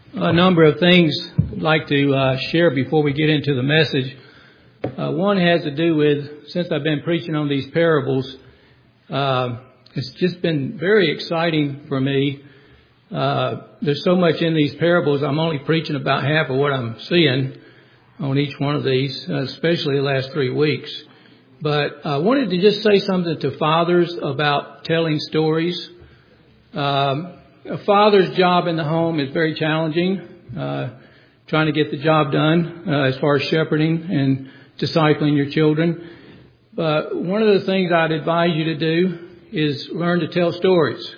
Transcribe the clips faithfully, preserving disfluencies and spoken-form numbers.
A number of things I'd like to uh, share before we get into the message. Uh, one has to do with, since I've been preaching on these parables, uh, it's just been very exciting for me. Uh, there's so much in these parables, I'm only preaching about half of what I'm seeing on each one of these, uh, especially the last three weeks. But I wanted to just say something to fathers about telling stories. Um, A father's job in the home is very challenging, uh, trying to get the job done uh, as far as shepherding and discipling your children. But one of the things I'd advise you to do is learn to tell stories.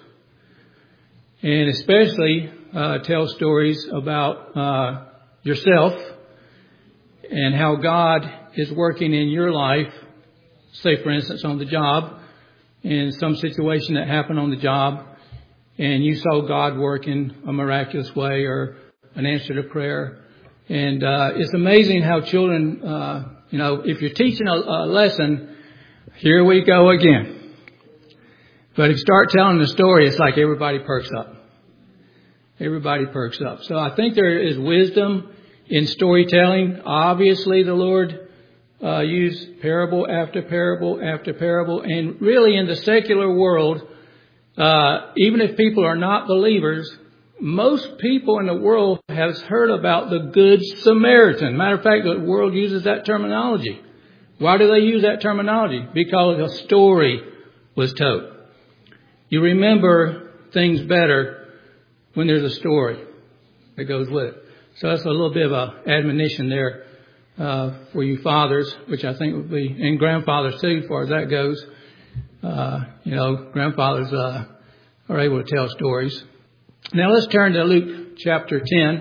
And especially uh, tell stories about uh, yourself and how God is working in your life, say, for instance, on the job, in some situation that happened on the job, and you saw God work in a miraculous way or an answer to prayer. And uh, it's amazing how children, uh, you know, if you're teaching a, a lesson, here we go again. But if you start telling the story, it's like everybody perks up. Everybody perks up. So I think there is wisdom in storytelling. Obviously, the Lord uh, used parable after parable after parable. And really in the secular world, Uh, even if people are not believers, most people in the world have heard about the Good Samaritan. Matter of fact, the world uses that terminology. Why do they use that terminology? Because a story was told. You remember things better when there's a story that goes with it. So that's a little bit of an admonition there uh, for you fathers, which I think would be, and grandfathers too, as far as that goes. Uh, you know, grandfathers uh, are able to tell stories. Now let's turn to Luke chapter ten.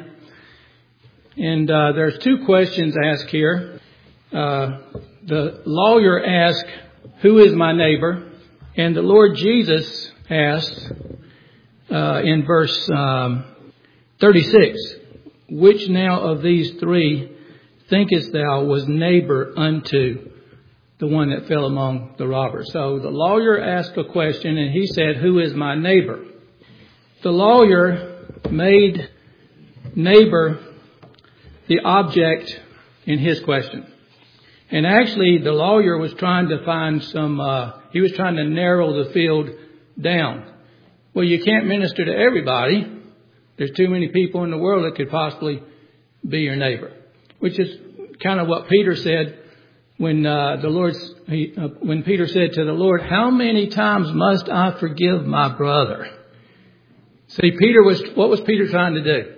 And uh, there's two questions asked here. Uh, the lawyer asked, "Who is my neighbor?" And the Lord Jesus asked uh, in verse um, thirty-six, "Which now of these three thinkest thou was neighbor unto the one that fell among the robbers?" So the lawyer asked a question and he said, "Who is my neighbor?" The lawyer made neighbor the object in his question. And actually the lawyer was trying to find some, uh, he was trying to narrow the field down. Well, you can't minister to everybody. There's too many people in the world that could possibly be your neighbor, which is kind of what Peter said. When uh, the Lord, he, uh, when Peter said to the Lord, "How many times must I forgive my brother?" See, Peter was, what was Peter trying to do?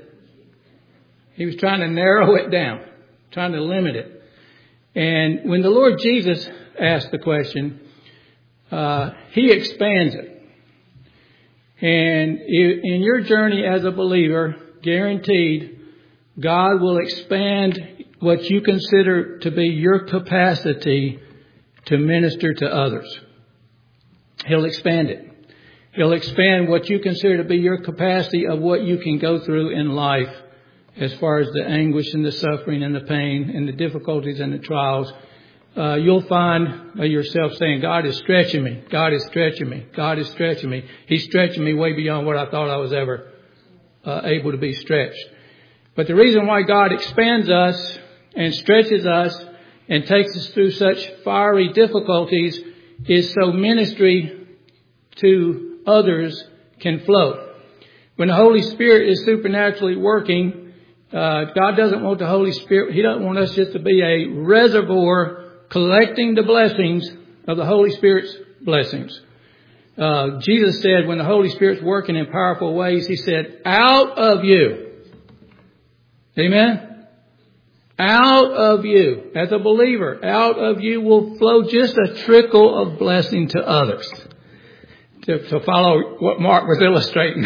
He was trying to narrow it down, trying to limit it. And when the Lord Jesus asked the question, uh, he expands it. And in your journey as a believer, guaranteed, God will expand what you consider to be your capacity to minister to others. He'll expand it. He'll expand what you consider to be your capacity of what you can go through in life as far as the anguish and the suffering and the pain and the difficulties and the trials. Uh, you'll find yourself saying, "God is stretching me. God is stretching me. God is stretching me. He's stretching me way beyond what I thought I was ever uh, able to be stretched." But the reason why God expands us and stretches us and takes us through such fiery difficulties is so ministry to others can flow. When the Holy Spirit is supernaturally working, uh, God doesn't want the Holy Spirit, He doesn't want us just to be a reservoir collecting the blessings of the Holy Spirit's blessings. Uh, Jesus said when the Holy Spirit's working in powerful ways, He said, "Out of you." Amen? Out of you, as a believer, out of you will flow just a trickle of blessing to others. To, to follow what Mark was illustrating.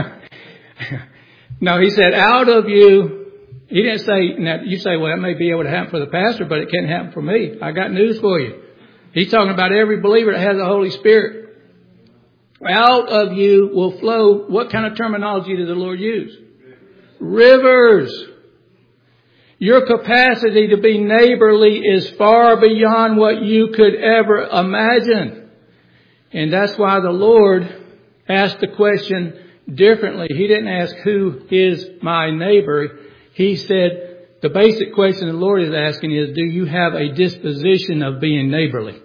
No, he said, out of you. He didn't say, now you say, well, that may be able to happen for the pastor, but it can't happen for me. I got news for you. He's talking about every believer that has the Holy Spirit. Out of you will flow. What kind of terminology did the Lord use? Rivers. Your capacity to be neighborly is far beyond what you could ever imagine. And that's why the Lord asked the question, differently. He didn't ask, who is my neighbor? He said, the basic question the Lord is asking is, do you have a disposition of being neighborly?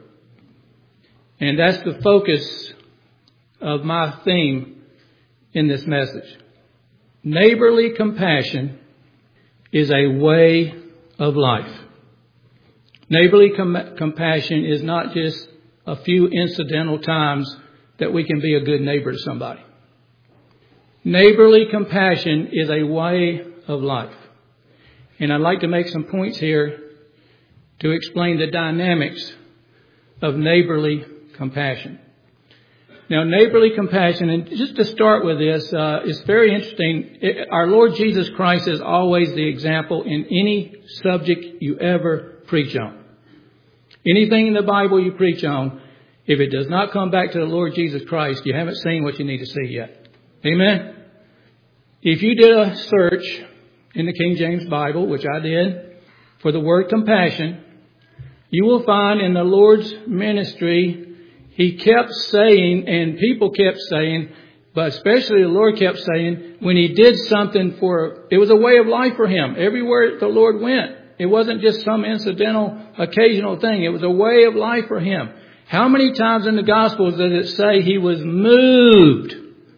And that's the focus of my theme in this message. Neighborly compassion is a way of life. Neighborly com- compassion is not just a few incidental times that we can be a good neighbor to somebody. Neighborly compassion is a way of life. And I'd like to make some points here to explain the dynamics of neighborly compassion. Now, neighborly compassion, and just to start with this, uh, it's very interesting. It, our Lord Jesus Christ is always the example in any subject you ever preach on. Anything in the Bible you preach on, if it does not come back to the Lord Jesus Christ, you haven't seen what you need to see yet. Amen? If you did a search in the King James Bible, which I did, for the word compassion, you will find in the Lord's ministry, He kept saying, and people kept saying, but especially the Lord kept saying, when He did something for, it was a way of life for Him. Everywhere the Lord went, it wasn't just some incidental, occasional thing. It was a way of life for Him. How many times in the Gospels does it say He was moved?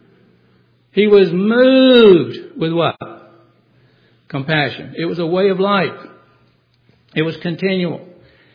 He was moved with what? Compassion. It was a way of life. It was continual.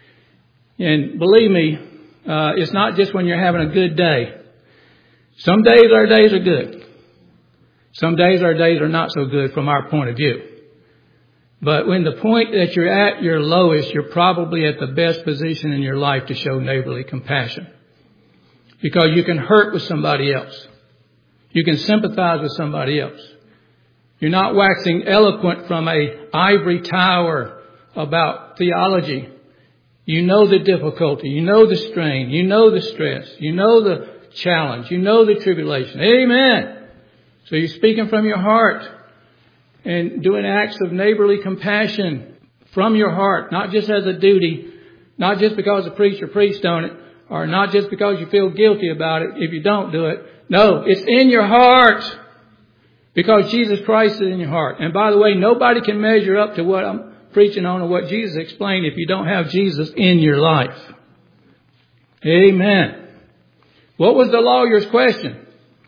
And believe me, uh, it's not just when you're having a good day. Some days our days are good. Some days our days are not so good from our point of view. But when the point that you're at your lowest, you're probably at the best position in your life to show neighborly compassion. Because you can hurt with somebody else. You can sympathize with somebody else. You're not waxing eloquent from a ivory tower about theology. You know the difficulty. You know the strain. You know the stress. You know the challenge. You know the tribulation. Amen. So you're speaking from your heart and doing acts of neighborly compassion from your heart, not just as a duty, not just because the preacher preached on it, or not just because you feel guilty about it if you don't do it. No, it's in your heart because Jesus Christ is in your heart. And by the way, nobody can measure up to what I'm preaching on or what Jesus explained if you don't have Jesus in your life. Amen. What was the lawyer's question?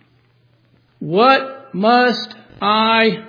What must I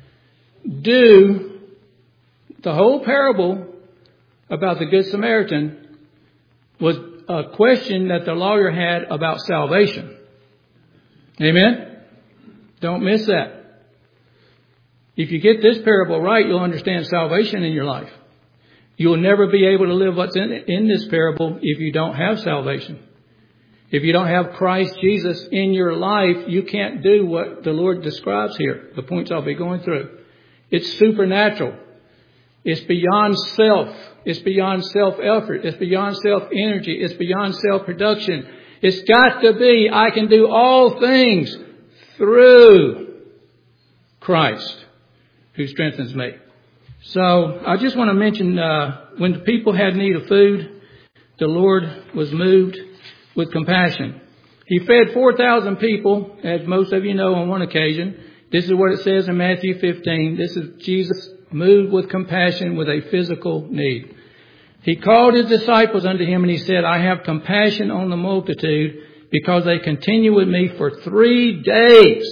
do? The whole parable about the Good Samaritan was a question that the lawyer had about salvation. Amen? Don't miss that. If you get this parable right, you'll understand salvation in your life. You'll never be able to live what's in, in this parable if you don't have salvation. If you don't have Christ Jesus in your life, you can't do what the Lord describes here. The points I'll be going through. It's supernatural. It's beyond self. It's beyond self-effort. It's beyond self-energy. It's beyond self-production. It's got to be, I can do all things through Christ who strengthens me. So I just want to mention, uh, when the people had need of food, the Lord was moved with compassion. He fed four thousand people, as most of you know, on one occasion. This is what it says in Matthew fifteen. This is Jesus moved with compassion with a physical need. He called his disciples unto him and he said, I have compassion on the multitude because they continue with me for three days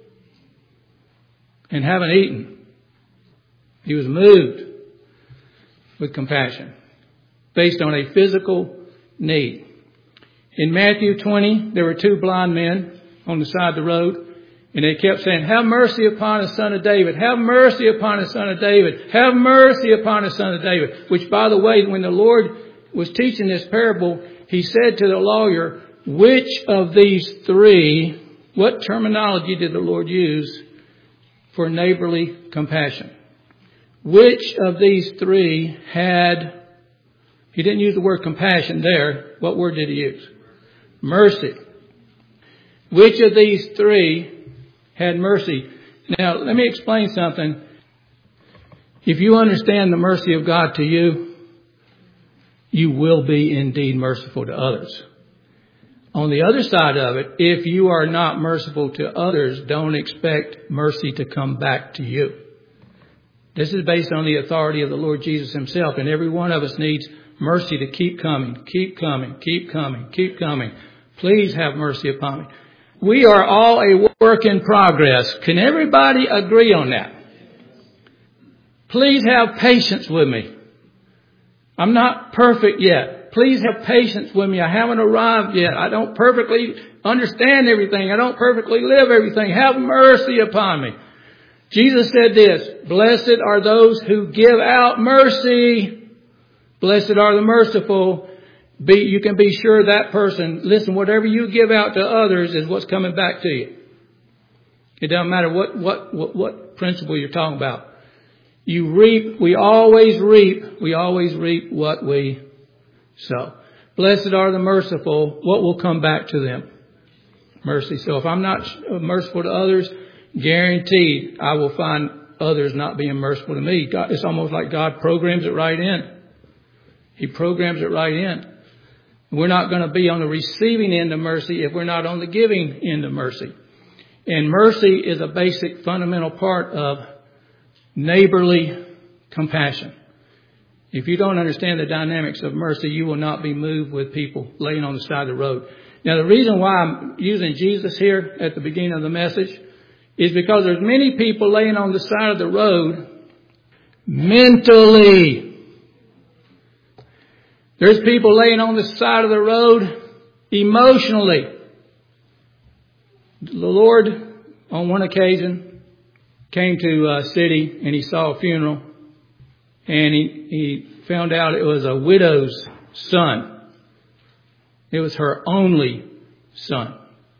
and haven't eaten. He was moved with compassion based on a physical need. In Matthew twenty, there were two blind men on the side of the road. And they kept saying, have mercy upon us, son of David. Have mercy upon us, son of David. Have mercy upon us, son of David. Which, by the way, when the Lord was teaching this parable, he said to the lawyer, which of these three, what terminology did the Lord use for neighborly compassion? Which of these three had, he didn't use the word compassion there. What word did he use? Mercy. Which of these three had mercy? Now, let me explain something. If you understand the mercy of God to you, you will be indeed merciful to others. On the other side of it, if you are not merciful to others, don't expect mercy to come back to you. This is based on the authority of the Lord Jesus himself. And every one of us needs mercy to keep coming, keep coming, keep coming, keep coming. Please have mercy upon me. We are all a work in progress. Can everybody agree on that? Please have patience with me. I'm not perfect yet. Please have patience with me. I haven't arrived yet. I don't perfectly understand everything. I don't perfectly live everything. Have mercy upon me. Jesus said this, blessed are those who give out mercy. Blessed are the merciful. Be, you can be sure that person, listen, whatever you give out to others is what's coming back to you. It doesn't matter what, what, what, what principle you're talking about. You reap, we always reap, we always reap what we sow. Blessed are the merciful. What will come back to them? Mercy. So if I'm not merciful to others, guaranteed I will find others not being merciful to me. God, it's almost like God programs it right in. He programs it right in. We're not going to be on the receiving end of mercy if we're not on the giving end of mercy. And mercy is a basic fundamental part of neighborly compassion. If you don't understand the dynamics of mercy, you will not be moved with people laying on the side of the road. Now, the reason why I'm using Jesus here at the beginning of the message is because there's many people laying on the side of the road mentally. There's people laying on the side of the road emotionally. The Lord, on one occasion, came to a city and he saw a funeral. And he, he found out it was a widow's son. It was her only son.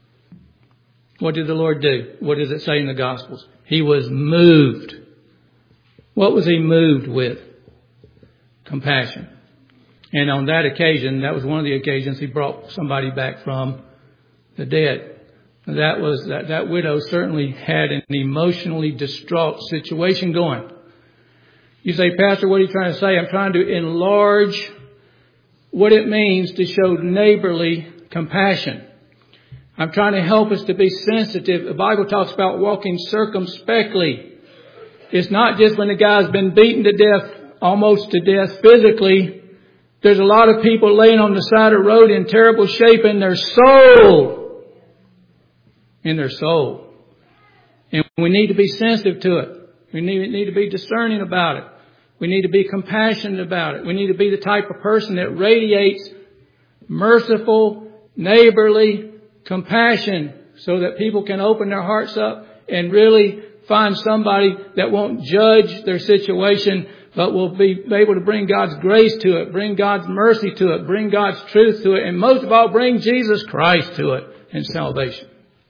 What did the Lord do? What does it say in the Gospels? He was moved. What was he moved with? Compassion. And on that occasion, that was one of the occasions he brought somebody back from the dead. That was that, that widow certainly had an emotionally distraught situation going. You say, Pastor, what are you trying to say? I'm trying to enlarge what it means to show neighborly compassion. I'm trying to help us to be sensitive. The Bible talks about walking circumspectly. It's not just when the guy's been beaten to death, almost to death physically. There's a lot of people laying on the side of the road in terrible shape in their soul. In their soul. And we need to be sensitive to it. We need, need to be discerning about it. We need to be compassionate about it. We need to be the type of person that radiates merciful, neighborly compassion so that people can open their hearts up and really find somebody that won't judge their situation, but will be able to bring God's grace to it, bring God's mercy to it, bring God's truth to it, and most of all, bring Jesus Christ to it in salvation.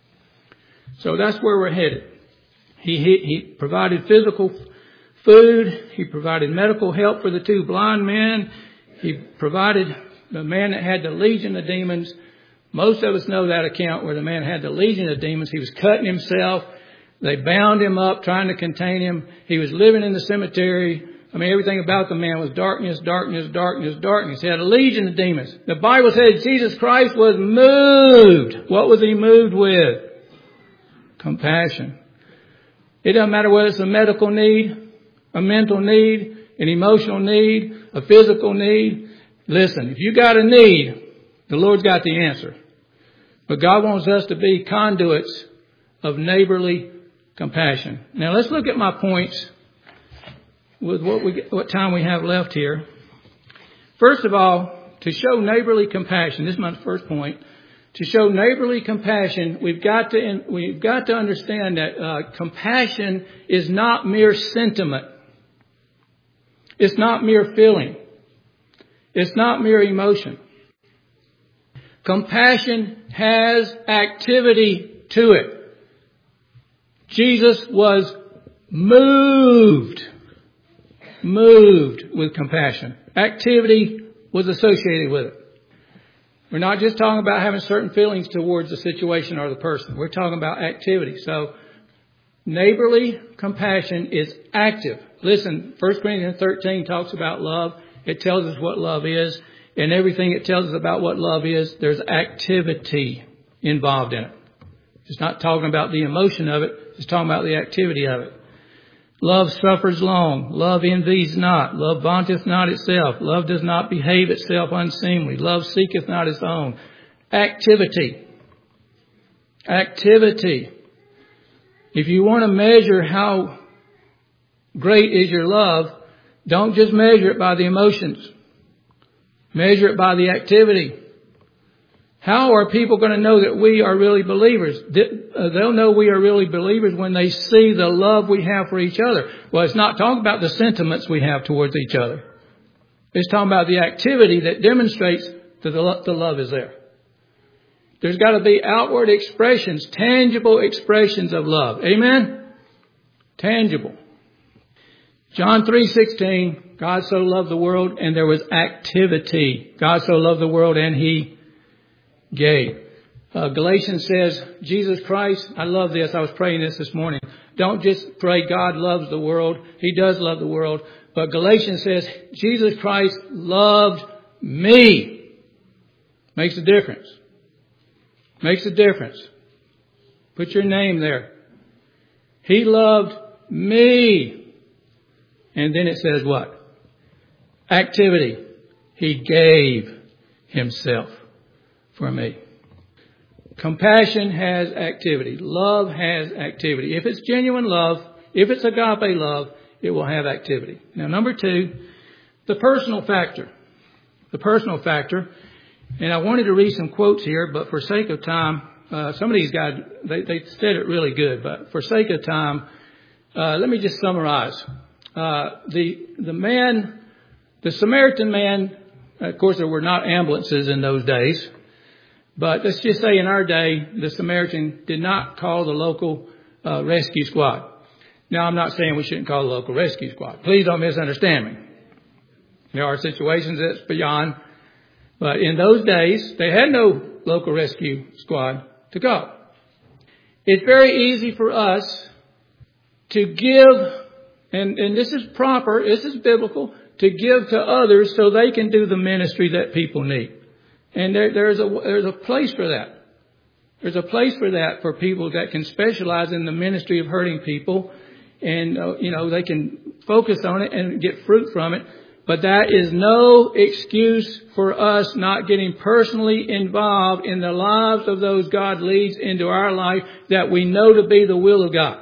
So that's where we're headed. He, he, he provided physical food. He provided medical help for the two blind men. He provided the man that had the legion of demons. Most of us know that account where the man had the legion of demons. He was cutting himself. They bound him up, trying to contain him. He was living in the cemetery. I mean, everything about the man was darkness, darkness, darkness, darkness. He had a legion of demons. The Bible says Jesus Christ was moved. What was he moved with? Compassion. It doesn't matter whether it's a medical need, a mental need, an emotional need, a physical need. Listen, if you got a need, the Lord's got the answer. But God wants us to be conduits of neighborly compassion. Now let's look at my points with what we what time we have left here. First of all, to show neighborly compassion, this is my first point. To show neighborly compassion, we've got to we've got to understand that uh, compassion is not mere sentiment. It's not mere feeling. It's not mere emotion. Compassion has activity to it. Jesus was moved, moved with compassion. Activity was associated with it. We're not just talking about having certain feelings towards the situation or the person. We're talking about activity. So neighborly compassion is active. Listen, First Corinthians thirteen talks about love. It tells us what love is. and everything it tells us about what love is, there's activity involved in it. It's not talking about the emotion of it. It's talking about the activity of it. Love suffers long. Love envies not. Love vaunteth not itself. Love does not behave itself unseemly. Love seeketh not its own. Activity. Activity. If you want to measure how great is your love, don't just measure it by the emotions. Measure it by the activity. How are people going to know that we are really believers? They'll know we are really believers when they see the love we have for each other. Well, it's not talking about the sentiments we have towards each other. It's talking about the activity that demonstrates that the love is there. There's got to be outward expressions, tangible expressions of love. Amen? Tangible. John three sixteen, God so loved the world, and there was activity. God so loved the world, and He gave. Uh, Galatians says, Jesus Christ, I love this. I was praying this this morning. Don't just pray God loves the world. He does love the world. But Galatians says, Jesus Christ loved me. Makes a difference. Makes a difference. Put your name there. He loved me. And then it says what? Activity. He gave Himself for me. Compassion has activity. Love has activity. If it's genuine love, if it's agape love, it will have activity. Now, number two, the personal factor. The personal factor. And I wanted to read some quotes here, but for sake of time, uh, some of these guys, they, they said it really good, but for sake of time, uh, let me just summarize. Uh, the, the man, the Samaritan man, of course, there were not ambulances in those days. But let's just say in our day, the Samaritan did not call the local uh, rescue squad. Now, I'm not saying we shouldn't call the local rescue squad. Please don't misunderstand me. There are situations that's beyond. But in those days, they had no local rescue squad to go. It's very easy for us to give, and, and this is proper, this is biblical, to give to others so they can do the ministry that people need. And there, there's a there's a place for that. There's a place for that for people that can specialize in the ministry of hurting people, and uh, you know they can focus on it and get fruit from it. But that is no excuse for us not getting personally involved in the lives of those God leads into our life that we know to be the will of God.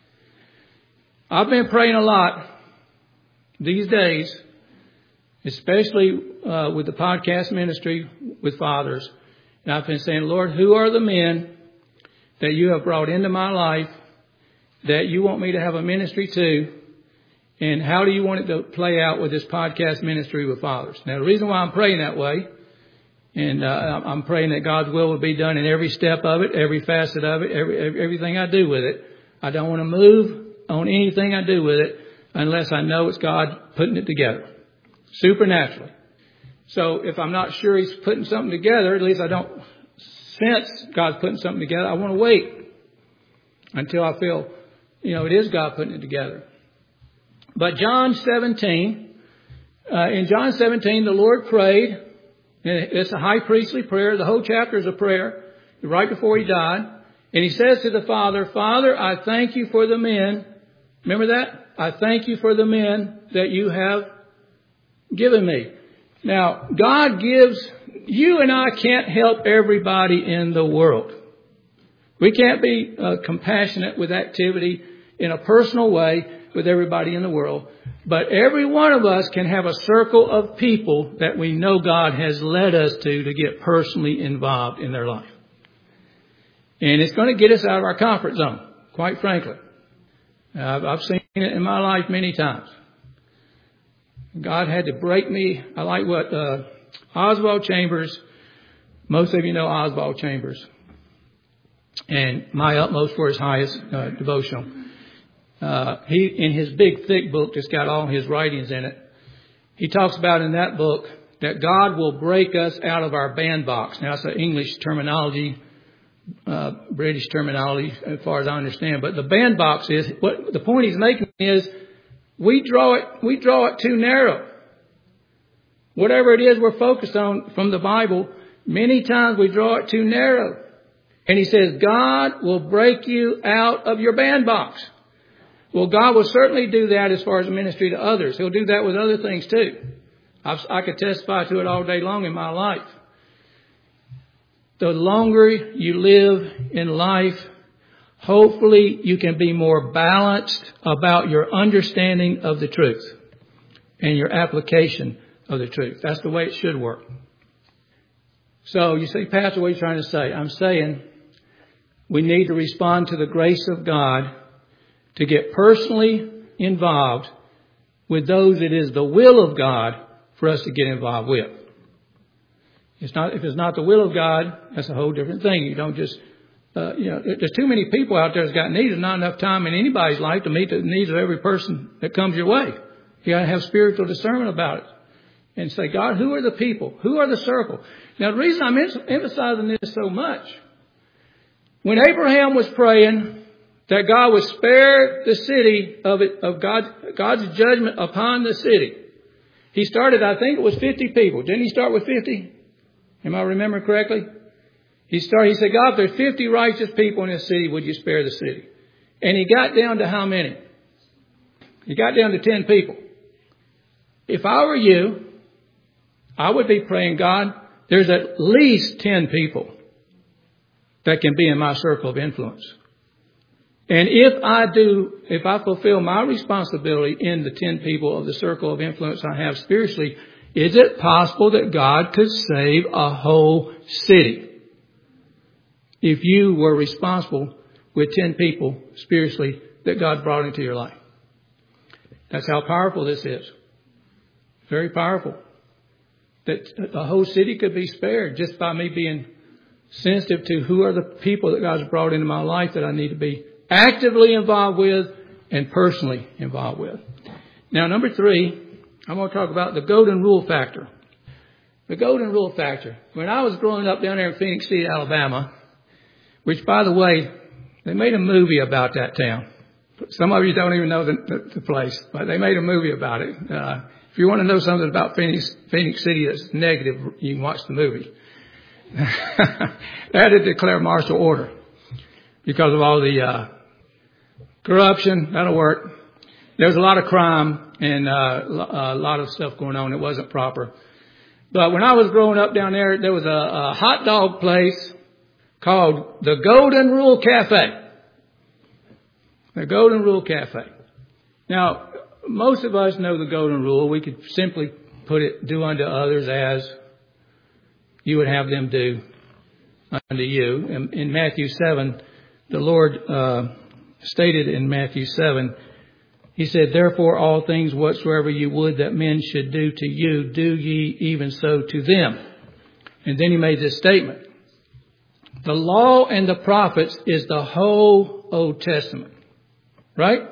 I've been praying a lot these days, especially uh, with the podcast ministry with fathers. And I've been saying, Lord, who are the men that you have brought into my life that you want me to have a ministry to? And how do you want it to play out with this podcast ministry with fathers? Now, the reason why I'm praying that way, and uh, I'm praying that God's will will be done in every step of it, every facet of it, every, everything I do with it. I don't want to move on anything I do with it unless I know it's God putting it together. Supernaturally. So if I'm not sure He's putting something together, at least I don't sense God's putting something together, I want to wait until I feel, you know, it is God putting it together. But John seventeen, uh, in John seventeen, the Lord prayed, and it's a high priestly prayer. The whole chapter is a prayer right before He died. And He says to the Father, Father, I thank you for the men. Remember that? I thank you for the men that you have given me. Now, God gives, you and I can't help everybody in the world. We can't be uh, compassionate with activity in a personal way with everybody in the world. But every one of us can have a circle of people that we know God has led us to to get personally involved in their life. And it's going to get us out of our comfort zone, quite frankly. I've, I've seen it in my life many times. God had to break me. I like what uh, Oswald Chambers, most of you know Oswald Chambers, and My Utmost for His Highest uh, devotional. Uh, he, in his big, thick book that's got all his writings in it, he talks about in that book that God will break us out of our bandbox. Now, it's an English terminology, uh, British terminology, as far as I understand. But the bandbox is, what the point he's making is, we draw it, we draw it too narrow. Whatever it is we're focused on from the Bible, many times we draw it too narrow. And he says, God will break you out of your bandbox. Well, God will certainly do that as far as ministry to others. He'll do that with other things too. I've, I could testify to it all day long in my life. The longer you live in life, hopefully you can be more balanced about your understanding of the truth and your application of the truth. That's the way it should work. So you say, Pastor, what are you trying to say? I'm saying we need to respond to the grace of God to get personally involved with those it is the will of God for us to get involved with. It's not, if it's not the will of God, that's a whole different thing. You don't just, uh, you know, there's too many people out there that's got needs. There's not enough time in anybody's life to meet the needs of every person that comes your way. You got to have spiritual discernment about it and say, God, who are the people? Who are the circle? Now, the reason I'm emphasizing this so much, when Abraham was praying that God would spare the city of it, of God, God's judgment upon the city, he started, I think it was fifty people. Didn't he start with fifty? Am I remembering correctly? He started, he said, God, if there's fifty righteous people in this city, would you spare the city? And he got down to how many? He got down to ten people. If I were you, I would be praying, God, there's at least ten people that can be in my circle of influence. And if I do, if I fulfill my responsibility in the ten people of the circle of influence I have spiritually, is it possible that God could save a whole city if you were responsible with ten people spiritually that God brought into your life? That's how powerful this is. Very powerful. That a whole city could be spared just by me being sensitive to who are the people that God's brought into my life that I need to be actively involved with and personally involved with. Now, number three, I'm going to talk about the golden rule factor. The golden rule factor. When I was growing up down there in Phoenix City, Alabama, which, by the way, they made a movie about that town. Some of you don't even know the, the, the place, but they made a movie about it. Uh, if you want to know something about Phoenix, Phoenix City that's negative, you can watch the movie. They had to declare martial order because of all the uh, corruption. That'll work. There was a lot of crime and uh, a lot of stuff going on. It wasn't proper. But when I was growing up down there, there was a, a hot dog place called the Golden Rule Cafe. The Golden Rule Cafe. Now, most of us know the Golden Rule. We could simply put it, do unto others as you would have them do unto you. In, in Matthew seven, the Lord uh, stated in Matthew seven, He said, therefore all things whatsoever you would that men should do to you, do ye even so to them. And then He made this statement. The law and the prophets is the whole Old Testament. Right?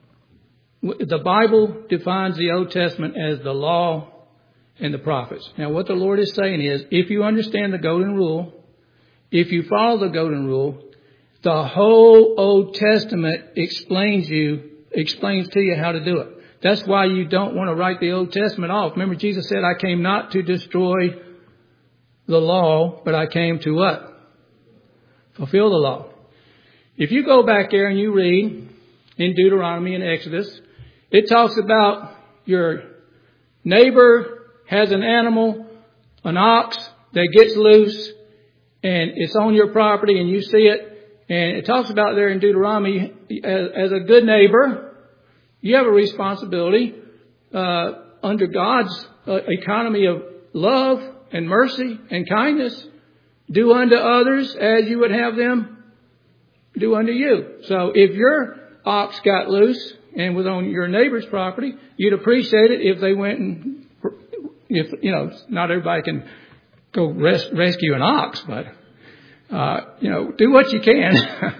The Bible defines the Old Testament as the law and the prophets. Now, what the Lord is saying is, if you understand the Golden Rule, if you follow the Golden Rule, the whole Old Testament explains you, explains to you how to do it. That's why you don't want to write the Old Testament off. Remember, Jesus said, I came not to destroy the law, but I came to what? Fulfill the law. If you go back there and you read in Deuteronomy and Exodus, it talks about your neighbor has an animal, an ox that gets loose, and it's on your property and you see it. And it talks about there in Deuteronomy, as, as a good neighbor, you have a responsibility uh, under God's uh, economy of love and mercy and kindness. Do unto others as you would have them do unto you. So if your ox got loose and was on your neighbor's property, you'd appreciate it if they went and, if you know, not everybody can go res- rescue an ox, but, uh, you know, do what you can.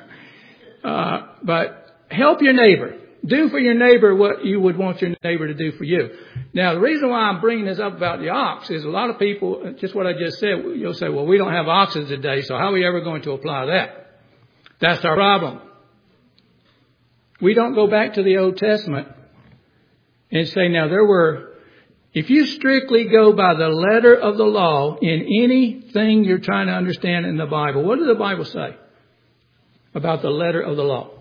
uh, but help your neighbor. Do for your neighbor what you would want your neighbor to do for you. Now, the reason why I'm bringing this up about the ox is a lot of people, just what I just said, you'll say, well, we don't have oxen today, so how are we ever going to apply that? That's our problem. We don't go back to the Old Testament and say, now there were If you strictly go by the letter of the law in anything you're trying to understand in the Bible, what does the Bible say about the letter of the law?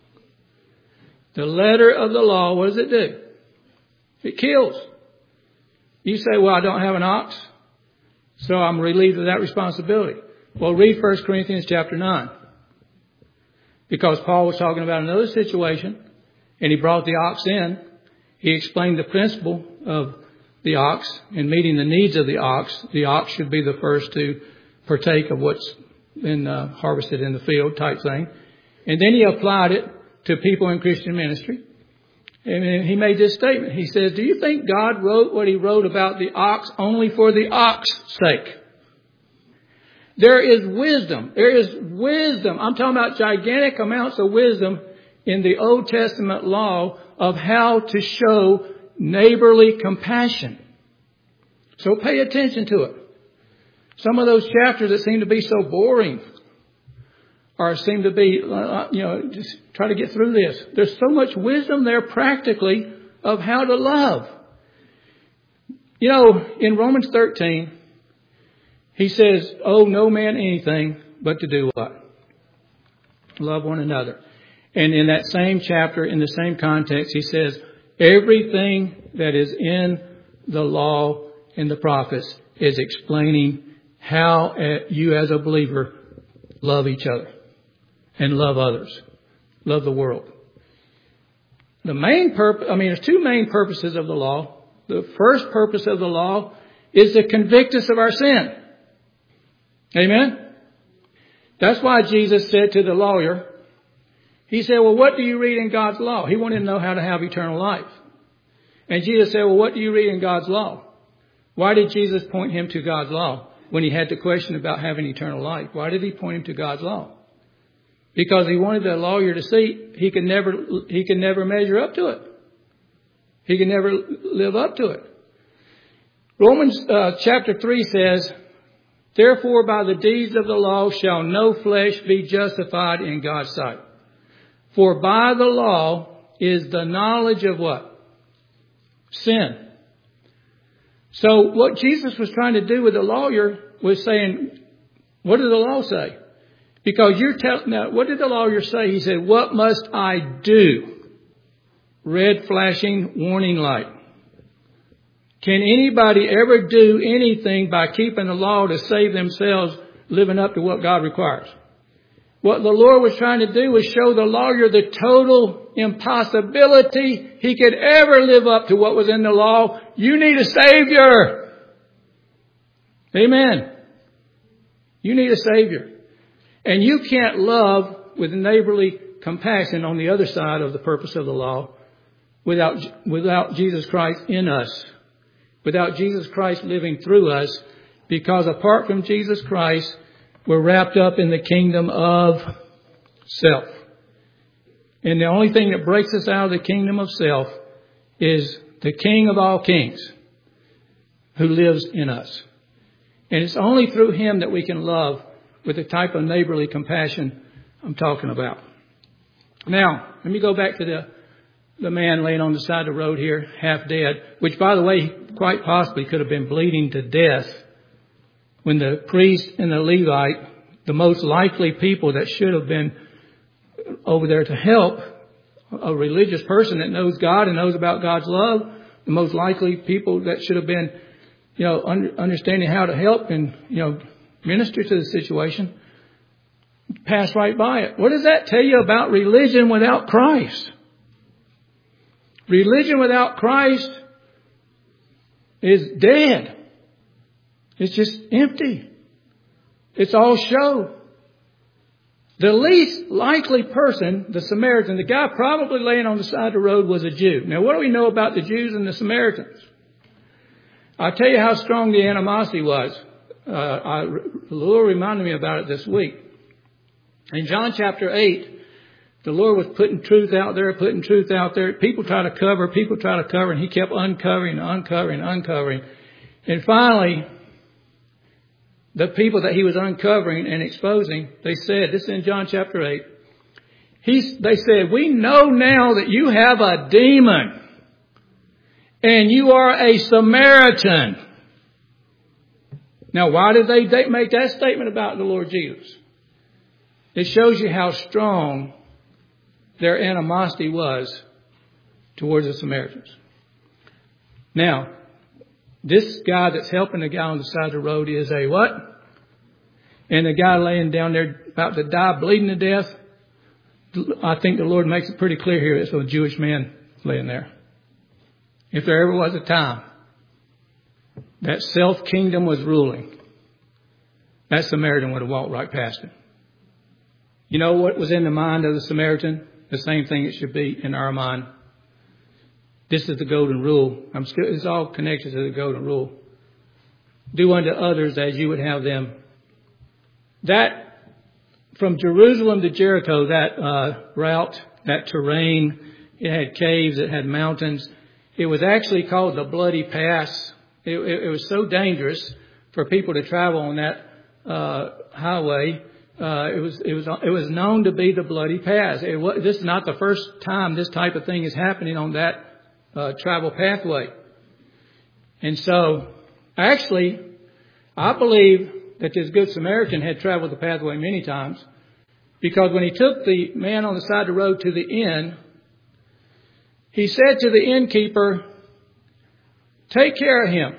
The letter of the law, what does it do? It kills. You say, well, I don't have an ox, so I'm relieved of that responsibility. Well, read First Corinthians chapter nine. Because Paul was talking about another situation, and he brought the ox in. He explained the principle of the ox and meeting the needs of the ox. The ox should be the first to partake of what's been uh, harvested in the field type thing. And then he applied it to people in Christian ministry. And he made this statement. He says, do you think God wrote what he wrote about the ox only for the ox sake? There is wisdom. There is wisdom. I'm talking about gigantic amounts of wisdom in the Old Testament law of how to show neighborly compassion. So pay attention to it. Some of those chapters that seem to be so boring or seem to be, uh, you know, just try to get through this. There's so much wisdom there practically of how to love. You know, in Romans thirteen, he says, owe no man anything but to do what? Love one another. And in that same chapter, in the same context, he says, everything that is in the law and the prophets is explaining how you as a believer love each other and love others, love the world. The main purpose, I mean, there's two main purposes of the law. The first purpose of the law is to convict us of our sin. Amen? That's why Jesus said to the lawyer, he said, well, what do you read in God's law? He wanted to know how to have eternal life. And Jesus said, well, what do you read in God's law? Why did Jesus point him to God's law when he had the question about having eternal life? Why did he point him to God's law? Because he wanted the lawyer to see he could never, he could never measure up to it. He could never live up to it. Romans uh, chapter three says, therefore by the deeds of the law shall no flesh be justified in God's sight. For by the law is the knowledge of what? Sin. So what Jesus was trying to do with the lawyer was saying, what did the law say? Because you're telling, now what did the lawyer say? He said, what must I do? Red flashing warning light. Can anybody ever do anything by keeping the law to save themselves living up to what God requires? What the Lord was trying to do was show the lawyer the total impossibility he could ever live up to what was in the law. You need a Savior. Amen. You need a Savior. And you can't love with neighborly compassion on the other side of the purpose of the law without, without Jesus Christ in us. Without Jesus Christ living through us. Because apart from Jesus Christ, we're wrapped up in the kingdom of self. And the only thing that breaks us out of the kingdom of self is the King of all kings who lives in us. And it's only through him that we can love with the type of neighborly compassion I'm talking about. Now, let me go back to the, the man laying on the side of the road here, half dead, which, by the way, quite possibly could have been bleeding to death when the priest and the Levite, the most likely people that should have been over there to help a religious person that knows God and knows about God's love, the most likely people that should have been, you know, under, understanding how to help and, you know, minister to the situation, pass right by it. What does that tell you about religion without Christ? Religion without Christ is dead. It's just empty. It's all show. The least likely person, the Samaritan, the guy probably laying on the side of the road, was a Jew. Now, what do we know about the Jews and the Samaritans? I'll tell you how strong the animosity was. Uh, I, the Lord reminded me about it this week. In John chapter eight, the Lord was putting truth out there, putting truth out there. People try to cover, people try to cover, and he kept uncovering, uncovering, uncovering. And finally, the people that he was uncovering and exposing, they said, this is in John chapter eight, he, they said, we know now that you have a demon. and you are a Samaritan. Now, why did they make that statement about the Lord Jesus? It shows you how strong their animosity was towards the Samaritans. Now, this guy that's helping the guy on the side of the road is a what? And the guy laying down there about to die, bleeding to death. I think the Lord makes it pretty clear here. It's a Jewish man laying there. If there ever was a time that self-kingdom was ruling, that Samaritan would have walked right past him. You know what was in the mind of the Samaritan? The same thing it should be in our mind. This is the golden rule. I'm still, it's all connected to the golden rule. Do unto others as you would have them. That, from Jerusalem to Jericho, that uh, route, that terrain, it had caves, it had mountains. It was actually called the Bloody Pass. It, it, it was so dangerous for people to travel on that uh, highway. Uh, it was it was it was known to be the Bloody Pass. It was, this is not the first time this type of thing is happening on that uh, travel pathway. And so, actually, I believe that this Good Samaritan had traveled the pathway many times, because when he took the man on the side of the road to the inn, he said to the innkeeper, "Take care of him."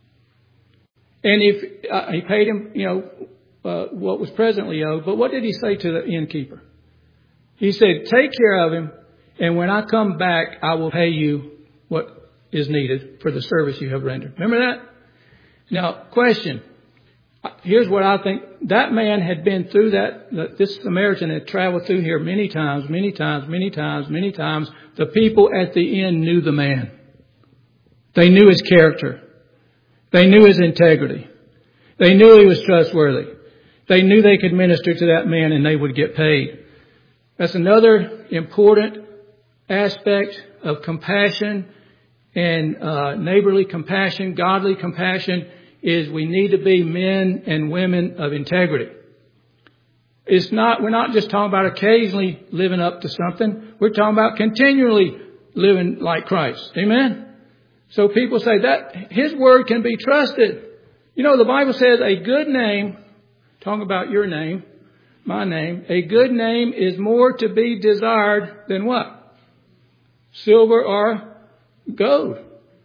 And if uh, he paid him, you know, uh, what was presently owed. But what did he say to the innkeeper? He said, "Take care of him, and when I come back, I will pay you what is needed for the service you have rendered." Remember that? Now, question. Here's what I think. That man had been through that. This Samaritan had traveled through here many times, many times, many times, many times. The people at the inn knew the man. They knew his character. They knew his integrity. They knew he was trustworthy. They knew they could minister to that man and they would get paid. That's another important aspect of compassion and uh, neighborly compassion, godly compassion, is we need to be men and women of integrity. It's not, we're not just talking about occasionally living up to something. We're talking about continually living like Christ. Amen? So people say that His word can be trusted. You know, the Bible says a good name, talking about your name, my name, a good name is more to be desired than what? Silver or gold.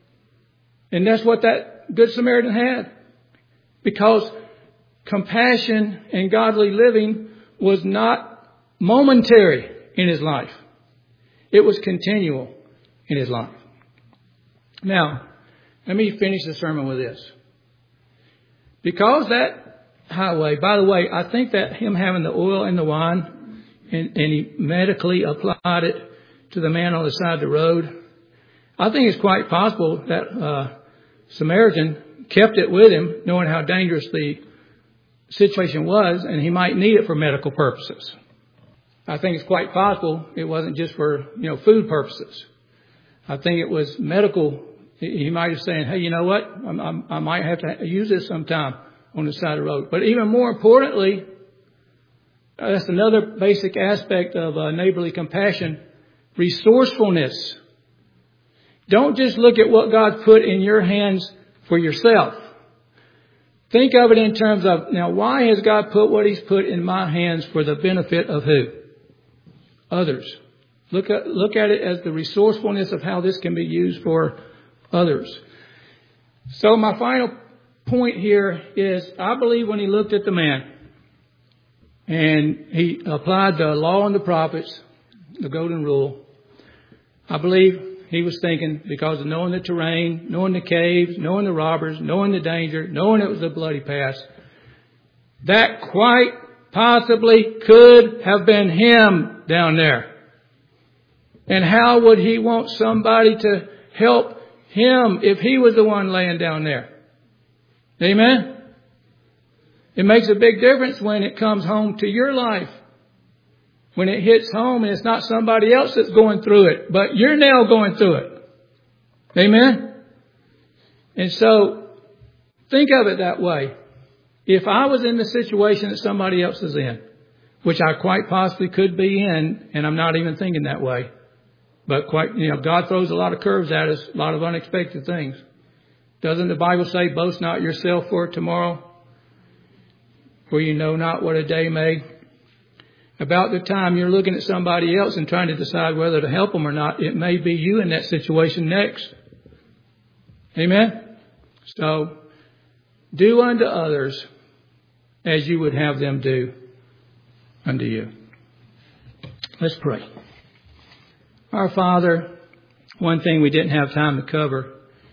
And that's what that Good Samaritan had. Because compassion and godly living was not momentary in his life. It was continual in his life. Now, let me finish the sermon with this. Because that highway, by the way, I think that him having the oil and the wine, and, and he medically applied it to the man on the side of the road, I think it's quite possible that uh, Samaritan kept it with him, knowing how dangerous the situation was, and he might need it for medical purposes. I think it's quite possible it wasn't just for, you know, food purposes. I think it was medical. He might have said, "Hey, you know what? I'm, I'm, I might have to use this sometime on the side of the road." But even more importantly, that's another basic aspect of uh, neighborly compassion: resourcefulness. Don't just look at what God put in your hands for yourself. Think of it in terms of, now, why has God put what He's put in my hands for the benefit of who? Others. Look at, look at it as the resourcefulness of how this can be used for others. So my final point here is, I believe when He looked at the man and He applied the law and the prophets, the golden rule, I believe He was thinking, because of knowing the terrain, knowing the caves, knowing the robbers, knowing the danger, knowing it was a bloody pass, that quite possibly could have been him down there. And how would he want somebody to help him if he was the one laying down there? Amen? It makes a big difference when it comes home to your life. When it hits home and it's not somebody else that's going through it, but you're now going through it. Amen? And so, think of it that way. If I was in the situation that somebody else is in, which I quite possibly could be in, and I'm not even thinking that way, But quite, you know, God throws a lot of curves at us, a lot of unexpected things. Doesn't the Bible say, boast not yourself for tomorrow, for you know not what a day may? About the time you're looking at somebody else and trying to decide whether to help them or not, it may be you in that situation next. Amen? So, do unto others as you would have them do unto you. Let's pray. Our Father, one thing we didn't have time to cover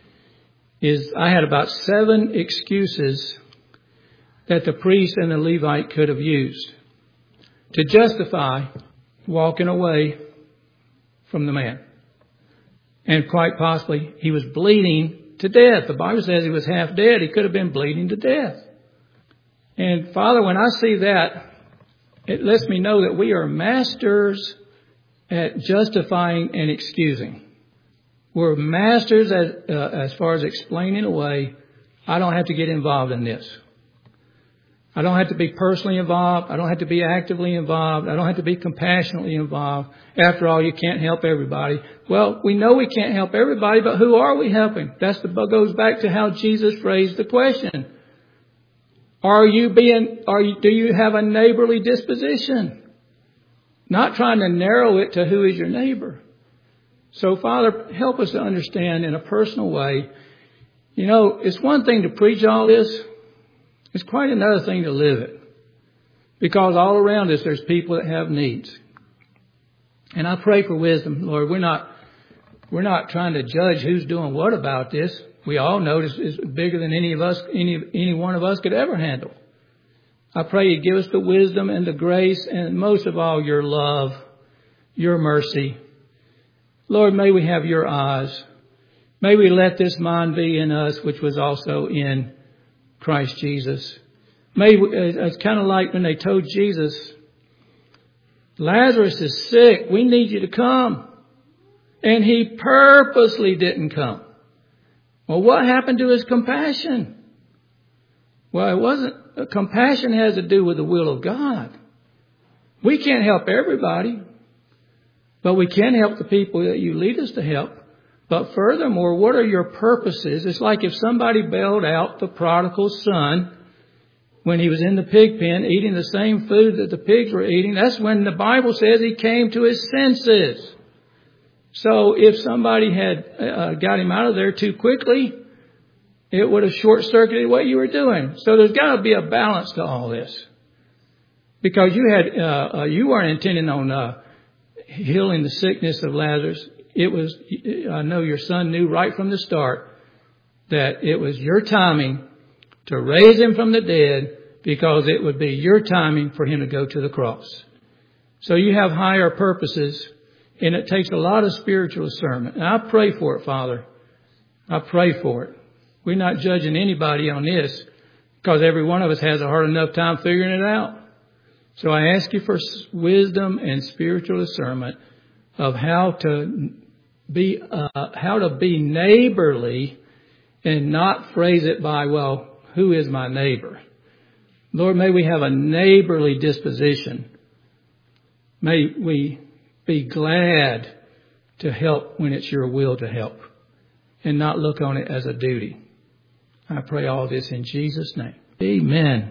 is I had about seven excuses that the priest and the Levite could have used to justify walking away from the man. And quite possibly, he was bleeding to death. The Bible says he was half dead. He could have been bleeding to death. And Father, when I see that, it lets me know that we are masters at justifying and excusing. We're masters at, uh, as far as explaining away, I don't have to get involved in this. I don't have to be personally involved. I don't have to be actively involved. I don't have to be compassionately involved. After all, you can't help everybody. Well, we know we can't help everybody, but who are we helping? That's the goes back to how Jesus phrased the question. Are you being, are you, do you have a neighborly disposition? Not trying to narrow it to who is your neighbor. So, Father, help us to understand in a personal way. You know, it's one thing to preach all this. It's quite another thing to live it. Because all around us, there's people that have needs. And I pray for wisdom, Lord. We're not, we're not trying to judge who's doing what about this. We all know this is bigger than any of us, any, any one of us could ever handle. I pray you give us the wisdom and the grace and most of all your love, your mercy. Lord, may we have your eyes. May we let this mind be in us, which was also in Christ Jesus. May we, it's kind of like when they told Jesus, Lazarus is sick. We need you to come. And he purposely didn't come. Well, what happened to his compassion? Well, it wasn't. Compassion has to do with the will of God. We can't help everybody, but we can help the people that you lead us to help. But furthermore, what are your purposes? It's like if somebody bailed out the prodigal son when he was in the pig pen eating the same food that the pigs were eating. That's when the Bible says he came to his senses. So if somebody had uh, got him out of there too quickly, it would have short-circuited what you were doing. So there's got to be a balance to all this. Because you had, uh, uh, you weren't intending on uh, healing the sickness of Lazarus. It was, I know your son knew right from the start that it was your timing to raise him from the dead because it would be your timing for him to go to the cross. So you have higher purposes, and it takes a lot of spiritual discernment. And I pray for it, Father. I pray for it. We're not judging anybody on this because every one of us has a hard enough time figuring it out. So I ask you for wisdom and spiritual discernment of how to be, uh, how to be neighborly and not phrase it by, well, who is my neighbor? Lord, may we have a neighborly disposition. May we be glad to help when it's your will to help and not look on it as a duty. I pray all this in Jesus' name. Amen.